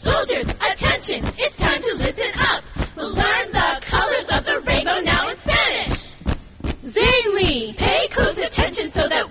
Soldiers, attention, it's time to listen up. We'll learn the colors of the rainbow now in Spanish. Zane Lee, pay close attention so that